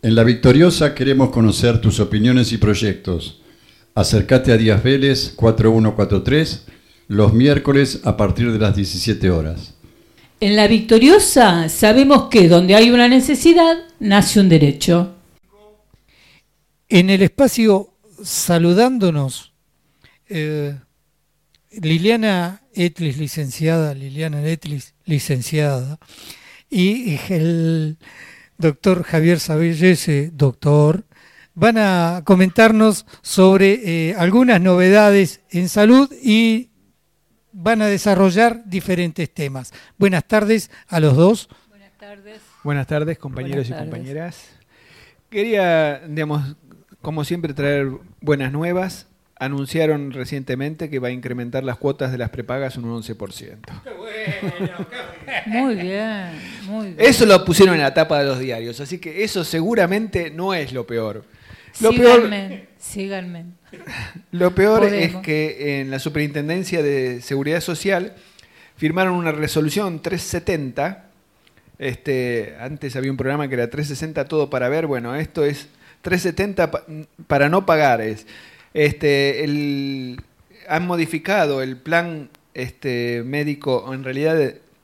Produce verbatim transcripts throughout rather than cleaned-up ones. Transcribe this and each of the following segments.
En La Victoriosa queremos conocer tus opiniones y proyectos. Acércate a Díaz Vélez cuatro uno cuatro tres los miércoles a partir de las diecisiete horas. En La Victoriosa sabemos que donde hay una necesidad, nace un derecho. En el espacio saludándonos, eh, Liliana Etlis, licenciada, Liliana Etlis, licenciada, y el doctor Javier Sabellese, doctor, van a comentarnos sobre eh, algunas novedades en salud y van a desarrollar diferentes temas. Buenas tardes a los dos. Buenas tardes. Buenas tardes, compañeros Buenas tardes. y compañeras. Quería, digamos, como siempre, traer buenas nuevas. Anunciaron recientemente que va a incrementar las cuotas de las prepagas un once por ciento. ¡Qué bueno! Muy bien, muy bien. Eso lo pusieron en la tapa de los diarios, así que eso seguramente no es lo peor. Lo síganme, peor, síganme. Lo peor Podemos. es que en la Superintendencia de Seguridad Social firmaron una resolución trescientos setenta. Este, antes había un programa que era trescientos sesenta todo para ver. Bueno, esto es trescientos setenta pa- para no pagar. Es, este, el, han modificado el plan este, médico, en realidad,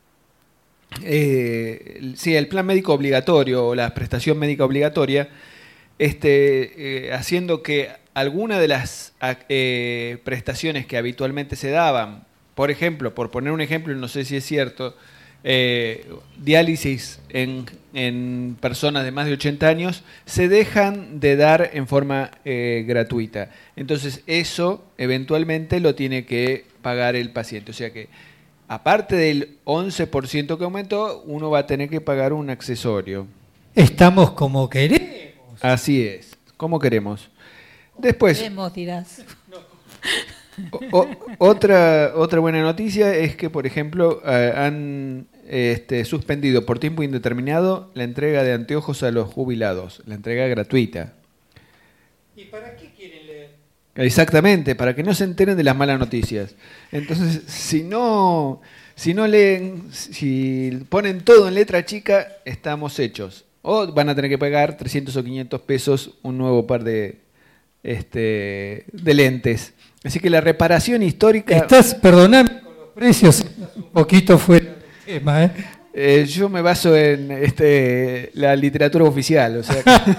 eh, el- sí, el plan médico obligatorio o la prestación médica obligatoria, este, eh, haciendo que alguna de las eh, prestaciones que habitualmente se daban, por ejemplo, por poner un ejemplo, no sé si es cierto, eh, diálisis en, en personas de más de ochenta años, se dejan de dar en forma eh, gratuita. Entonces eso eventualmente lo tiene que pagar el paciente. O sea que aparte del once por ciento que aumentó, uno va a tener que pagar un accesorio. Estamos como queremos. Así es, como queremos. Después, Queremos, dirás. o- o- otra, otra buena noticia es que, por ejemplo, eh, han este, suspendido por tiempo indeterminado la entrega de anteojos a los jubilados, la entrega gratuita. ¿Y para qué quieren leer? Exactamente, para que no se enteren de las malas noticias. Entonces, si no, si no leen, si ponen todo en letra chica, estamos hechos. O van a tener que pagar trescientos o quinientos pesos un nuevo par de, este, de lentes. Así que la reparación histórica... Estás, perdoname con los precios, estás un poquito fuera del tema, ¿eh? Eh, yo me baso en este, la literatura oficial, o sea que-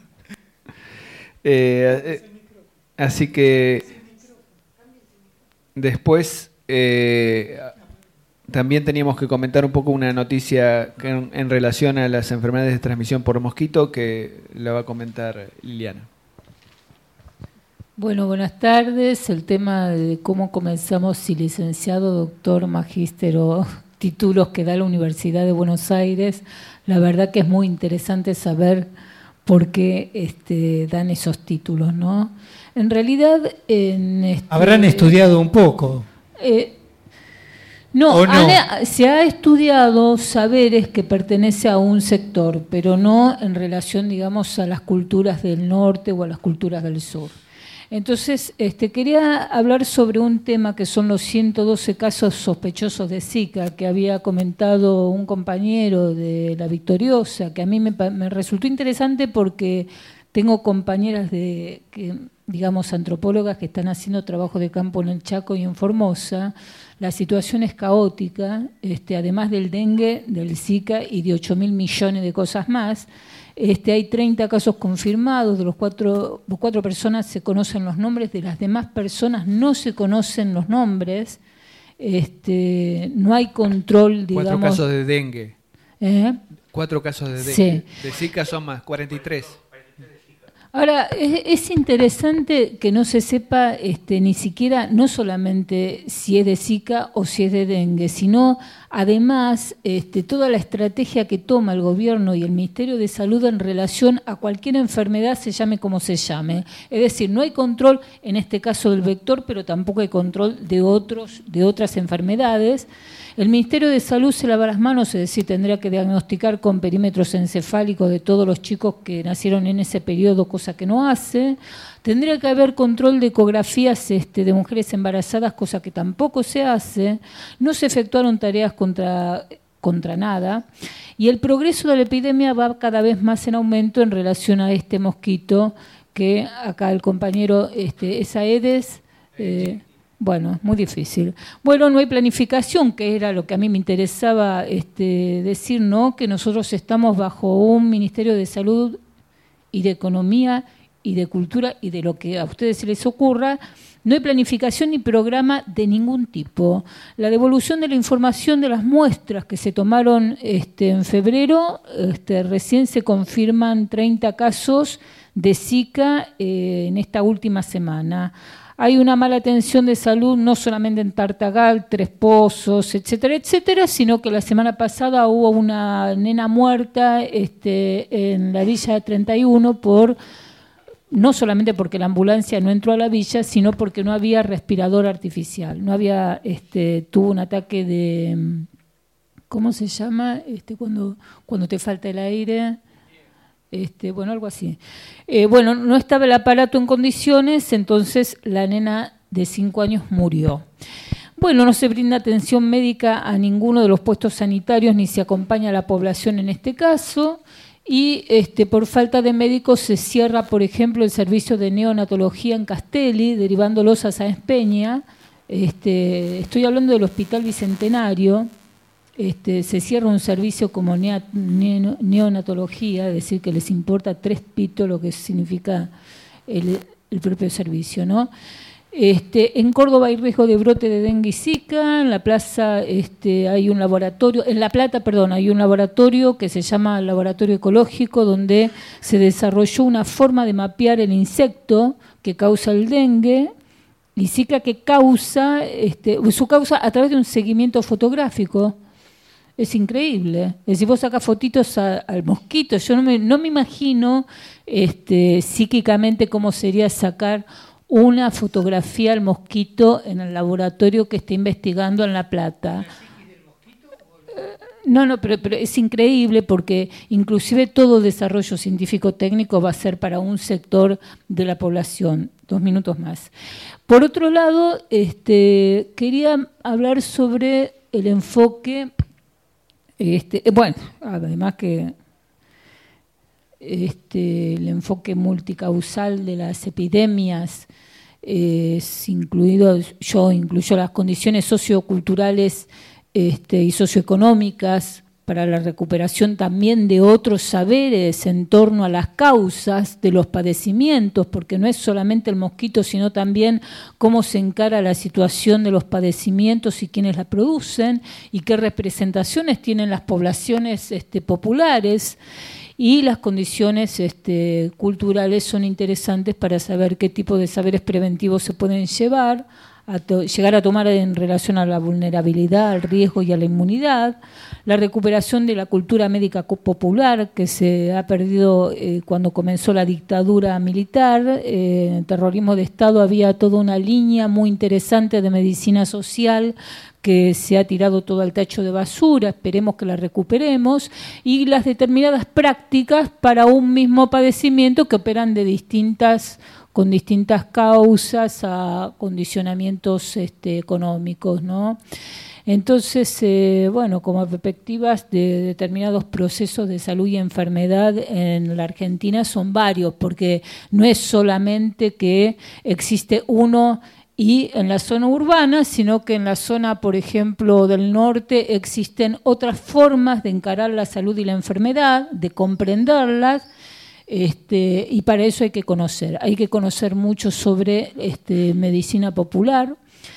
Eh, eh, así que después eh, también teníamos que comentar un poco una noticia que en, en relación a las enfermedades de transmisión por mosquito que la va a comentar Liliana. Bueno, buenas tardes. El tema de cómo comenzamos, si licenciado, doctor, magíster o títulos que da la Universidad de Buenos Aires. La verdad que es muy interesante saber por qué este, dan esos títulos, ¿no? En realidad... En este, Habrán estudiado un poco. Eh, no, ¿O no? han- se ha estudiado saberes que pertenece a un sector, pero no en relación, digamos, a las culturas del norte o a las culturas del sur. Entonces, este, quería hablar sobre un tema que son los ciento doce casos sospechosos de Zika, que había comentado un compañero de La Victoriosa, que a mí me, pa- me resultó interesante porque tengo compañeras de, que, digamos, antropólogas que están haciendo trabajo de campo en el Chaco y en Formosa. La situación es caótica, este, además del dengue, del Zika y de ocho mil millones de cosas más. Este, hay treinta casos confirmados, de los cuatro, cuatro personas se conocen los nombres, de las demás personas no se conocen los nombres. Este, no hay control, digamos. Cuatro casos de dengue. ¿Eh? Cuatro casos de dengue. Sí. De Zika son más, cuarenta y tres. Ahora, es, es interesante que no se sepa este, ni siquiera, no solamente si es de Zika o si es de dengue, sino además este, toda la estrategia que toma el gobierno y el Ministerio de Salud en relación a cualquier enfermedad, se llame como se llame. Es decir, no hay control en este caso del vector, pero tampoco hay control de, otros, de otras enfermedades. El Ministerio de Salud se lava las manos, es decir, tendría que diagnosticar con perímetros encefálicos de todos los chicos que nacieron en ese periodo, cosa que no hace. Tendría que haber control de ecografías este, de mujeres embarazadas, cosa que tampoco se hace. No se efectuaron tareas contra contra nada. Y el progreso de la epidemia va cada vez más en aumento en relación a este mosquito que acá el compañero, este, es Aedes. Eh, bueno, muy difícil. Bueno, no hay planificación, que era lo que a mí me interesaba este, decir, ¿no? Que nosotros estamos bajo un Ministerio de Salud y de Economía y de Cultura y de lo que a ustedes se les ocurra. No hay planificación ni programa de ningún tipo. La devolución de la información de las muestras que se tomaron este, en febrero, este, recién se confirman treinta casos de Zika eh, en esta última semana. Hay una mala atención de salud no solamente en Tartagal, Tres Pozos, etcétera, etcétera, sino que la semana pasada hubo una nena muerta este, en la Villa de treinta y uno por... no solamente porque la ambulancia no entró a la villa, sino porque no había respirador artificial. No había, este, tuvo un ataque de, ¿cómo se llama? Este, cuando, cuando te falta el aire, este, bueno, algo así. Eh, bueno, no estaba el aparato en condiciones, entonces la nena de cinco años murió. Bueno, no se brinda atención médica a ninguno de los puestos sanitarios, ni se acompaña a la población en este caso. Y este, por falta de médicos se cierra, por ejemplo, el servicio de neonatología en Castelli, derivándolos a Sáenz Peña. Este, estoy hablando del Hospital Bicentenario. Este, se cierra un servicio como nea, neo, neonatología, es decir, que les importa tres pitos lo que significa el, el propio servicio, ¿no? Este, en Córdoba hay riesgo de brote de dengue y zika. En la plaza este, hay un laboratorio, en La Plata, perdón, hay un laboratorio que se llama Laboratorio Ecológico, donde se desarrolló una forma de mapear el insecto que causa el dengue y zika que causa, este, su causa a través de un seguimiento fotográfico. Es increíble. Es decir, vos sacás fotitos a, al mosquito. Yo no me, no me imagino este, psíquicamente cómo sería sacar una fotografía al mosquito en el laboratorio que está investigando en La Plata. No, no, pero, pero es increíble porque inclusive todo desarrollo científico-técnico va a ser para un sector de la población. Dos minutos más. Por otro lado, este, quería hablar sobre el enfoque, este, bueno, además que Este, el enfoque multicausal de las epidemias, eh, es incluido, yo incluyo las condiciones socioculturales este, y socioeconómicas para la recuperación también de otros saberes en torno a las causas de los padecimientos, porque no es solamente el mosquito, sino también cómo se encara la situación de los padecimientos y quiénes la producen y qué representaciones tienen las poblaciones este, populares. Y las condiciones este, culturales son interesantes para saber qué tipo de saberes preventivos se pueden llevar, a to- llegar a tomar en relación a la vulnerabilidad, al riesgo y a la inmunidad. La recuperación de la cultura médica popular que se ha perdido eh, cuando comenzó la dictadura militar. Eh, en el terrorismo de Estado había toda una línea muy interesante de medicina social que se ha tirado todo al tacho de basura, esperemos que la recuperemos, y las determinadas prácticas para un mismo padecimiento que operan de distintas, con distintas causas a condicionamientos este, económicos, ¿no? Entonces, eh, bueno, como perspectivas de determinados procesos de salud y enfermedad en la Argentina son varios, porque no es solamente que existe uno y en la zona urbana, sino que en la zona, por ejemplo, del norte existen otras formas de encarar la salud y la enfermedad, de comprenderlas, este, y para eso hay que conocer. Hay que conocer mucho sobre este, medicina popular.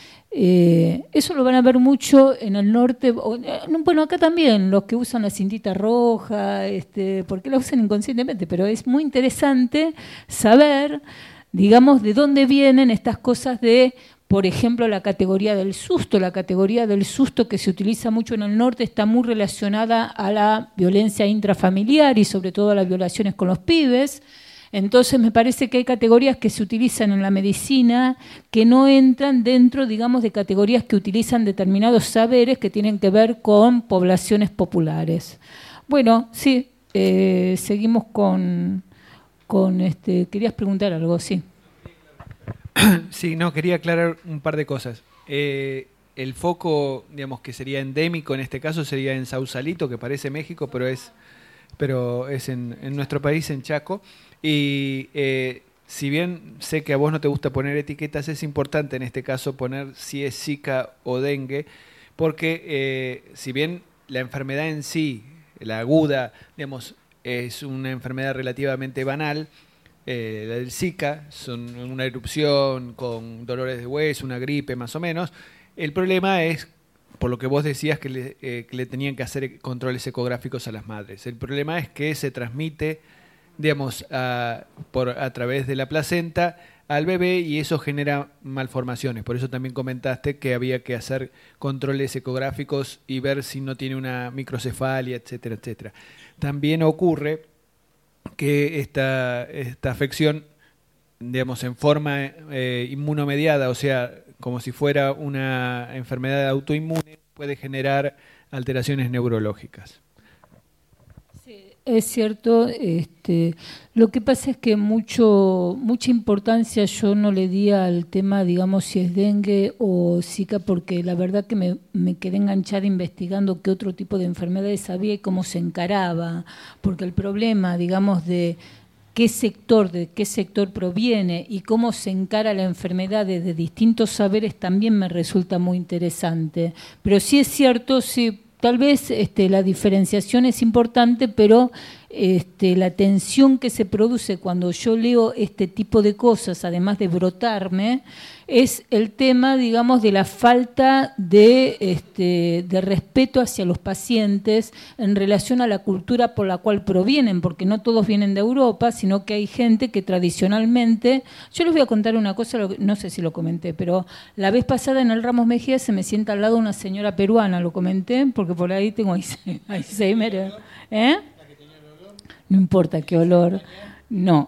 Eh, eso lo van a ver mucho en el norte, bueno, acá también, los que usan la cintita roja, este, porque la usan inconscientemente, pero es muy interesante saber, digamos, de dónde vienen estas cosas de, por ejemplo, la categoría del susto. La categoría del susto que se utiliza mucho en el norte está muy relacionada a la violencia intrafamiliar y sobre todo a las violaciones con los pibes. Entonces me parece que hay categorías que se utilizan en la medicina que no entran dentro, digamos, de categorías que utilizan determinados saberes que tienen que ver con poblaciones populares. Bueno, sí, eh, seguimos con... Con este, querías preguntar algo, sí. Sí, no, quería aclarar un par de cosas. Eh, el foco, digamos, que sería endémico en este caso sería en Sausalito, que parece México, pero es, pero es en, en nuestro país, en Chaco. Y eh, si bien sé que a vos no te gusta poner etiquetas, es importante en este caso poner si es Zika o dengue, porque eh, si bien la enfermedad en sí, la aguda, digamos, es una enfermedad relativamente banal, eh, la del Zika, son una erupción con dolores de hueso, una gripe más o menos. El problema es, por lo que vos decías, que le, eh, que le tenían que hacer controles ecográficos a las madres. El problema es que se transmite, digamos, a, por, a través de la placenta al bebé y eso genera malformaciones. Por eso también comentaste que había que hacer controles ecográficos y ver si no tiene una microcefalia, etcétera, etcétera. También ocurre que esta, esta afección, digamos, en forma eh, inmunomediada, o sea, como si fuera una enfermedad autoinmune, puede generar alteraciones neurológicas. Es cierto, este, lo que pasa es que mucho, mucha importancia yo no le di al tema, digamos, si es dengue o Zika, porque la verdad que me, me quedé enganchada investigando qué otro tipo de enfermedades había y cómo se encaraba, porque el problema, digamos, de qué sector, de qué sector proviene y cómo se encara la enfermedad desde distintos saberes también me resulta muy interesante. Pero sí es cierto, sí. Tal vez este, la diferenciación es importante, pero este, la tensión que se produce cuando yo leo este tipo de cosas, además de brotarme, es el tema, digamos, de la falta de, este, de respeto hacia los pacientes en relación a la cultura por la cual provienen, porque no todos vienen de Europa, sino que hay gente que tradicionalmente... Yo les voy a contar una cosa, no sé si lo comenté, pero la vez pasada en el Ramos Mejía se me sienta al lado una señora peruana, lo comenté, porque por ahí tengo Alzheimer. ¿Eh? No importa qué olor. No.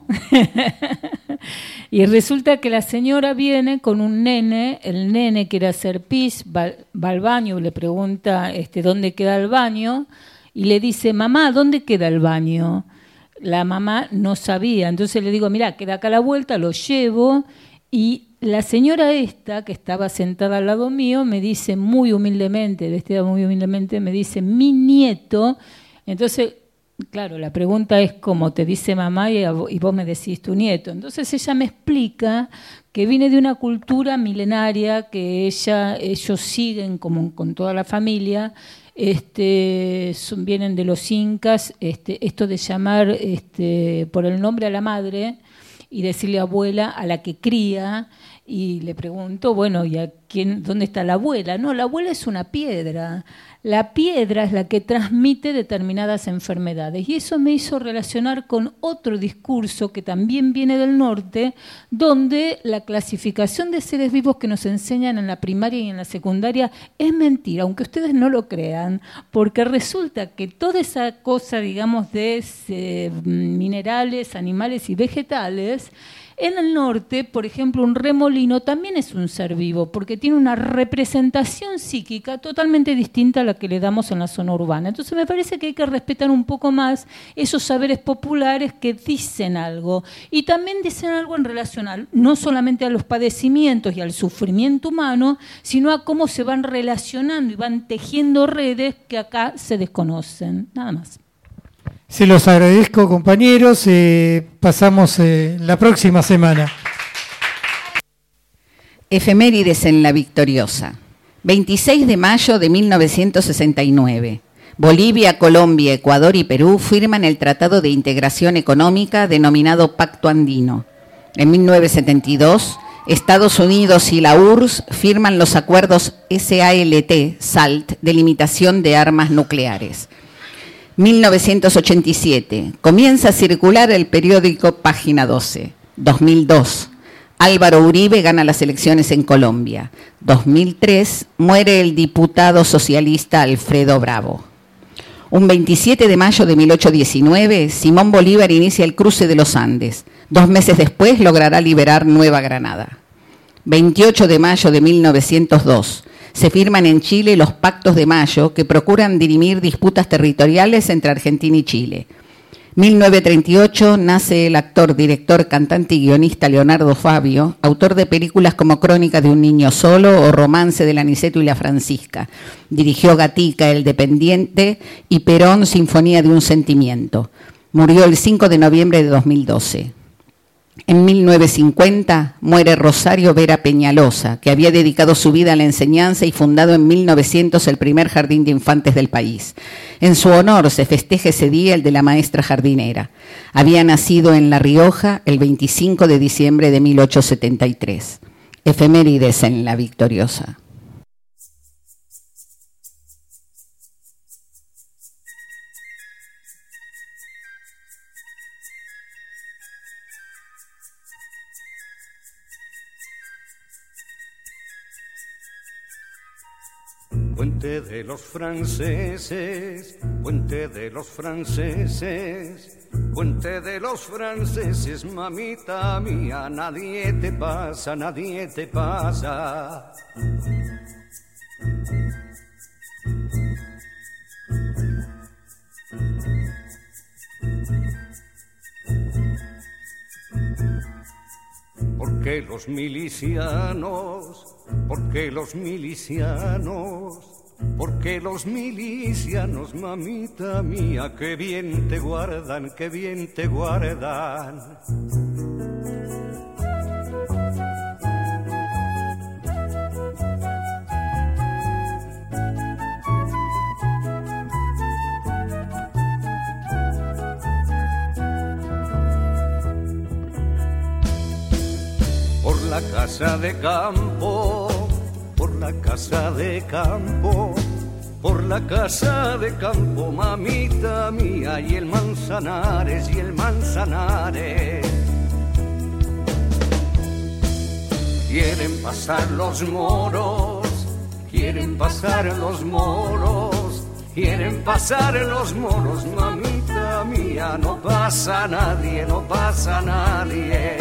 Y resulta que la señora viene con un nene, el nene quiere hacer pis, va, va al baño, le pregunta este, dónde queda el baño y le dice, mamá, ¿dónde queda el baño? La mamá no sabía, entonces le digo, mira, queda acá a la vuelta, lo llevo y la señora esta, que estaba sentada al lado mío, me dice muy humildemente, vestida muy humildemente, me dice, mi nieto, entonces... Claro, la pregunta es cómo te dice mamá y vos me decís tu nieto. Entonces ella me explica que viene de una cultura milenaria que ella, ellos siguen como con toda la familia, este, son, vienen de los incas, este, esto de llamar este, por el nombre a la madre y decirle abuela a la que cría. Y le pregunto, bueno, ¿y a quién, dónde está la abuela? No, la abuela es una piedra. La piedra es la que transmite determinadas enfermedades. Y eso me hizo relacionar con otro discurso que también viene del norte, donde la clasificación de seres vivos que nos enseñan en la primaria y en la secundaria es mentira, aunque ustedes no lo crean, porque resulta que toda esa cosa, digamos, de eh, minerales, animales y vegetales, en el norte, por ejemplo, un remolino también es un ser vivo, porque tiene una representación psíquica totalmente distinta a la que le damos en la zona urbana. Entonces me parece que hay que respetar un poco más esos saberes populares que dicen algo. Y también dicen algo en relación a, no solamente a los padecimientos y al sufrimiento humano, sino a cómo se van relacionando y van tejiendo redes que acá se desconocen. Nada más. Se los agradezco, compañeros. Eh, pasamos eh, la próxima semana. Efemérides en la Victoriosa. veintiséis de mayo de mil novecientos sesenta y nueve. Bolivia, Colombia, Ecuador y Perú firman el Tratado de Integración Económica denominado Pacto Andino. En mil novecientos setenta y dos, Estados Unidos y la U R S S firman los acuerdos S A L T, SALT, de limitación de armas nucleares. mil novecientos ochenta y siete. Comienza a circular el periódico Página doce. dos mil dos. Álvaro Uribe gana las elecciones en Colombia. dos mil tres. Muere el diputado socialista Alfredo Bravo. Un veintisiete de mayo de mil ochocientos diecinueve, Simón Bolívar inicia el cruce de los Andes. Dos meses después logrará liberar Nueva Granada. veintiocho de mayo de mil novecientos dos. Se firman en Chile los Pactos de Mayo que procuran dirimir disputas territoriales entre Argentina y Chile. mil novecientos treinta y ocho nace el actor, director, cantante y guionista Leonardo Fabio, autor de películas como Crónica de un niño solo o Romance del Aniceto y la Francisca. Dirigió Gatica, El Dependiente y Perón, Sinfonía de un Sentimiento. Murió el cinco de noviembre de dos mil doce. En mil novecientos cincuenta muere Rosario Vera Peñalosa, que había dedicado su vida a la enseñanza y fundado en mil novecientos el primer jardín de infantes del país. En su honor se festeja ese día el de la maestra jardinera. Había nacido en La Rioja el veinticinco de diciembre de mil ochocientos setenta y tres. Efemérides en La Victoriosa. Puente de los franceses, puente de los franceses, puente de los franceses, mamita mía, nadie te pasa, nadie te pasa. Porque los milicianos, porque los milicianos, porque los milicianos, mamita mía, que bien te guardan, que bien te guardan. Por la casa de campo, por la casa de campo, por la casa de campo, mamita mía, y el Manzanares, y el Manzanares. Quieren pasar los moros, quieren pasar los moros, quieren pasar los moros, mamita mía, no pasa nadie, no pasa nadie.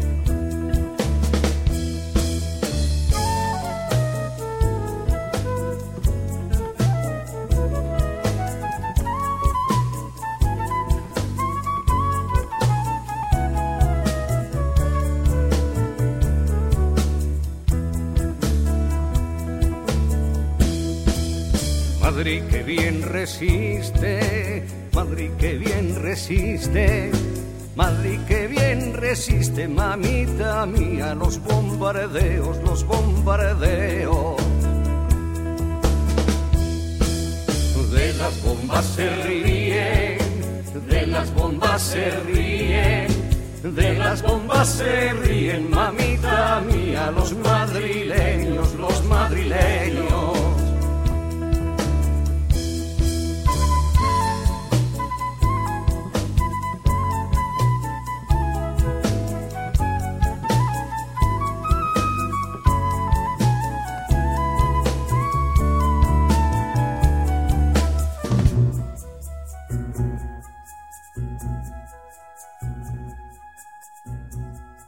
Madrid que bien resiste, Madrid que bien resiste, Madrid que bien resiste, mamita mía, los bombardeos, los bombardeos. De las bombas se ríen, de las bombas se ríen, de las bombas se ríen, mamita mía, los madrileños, los madrileños.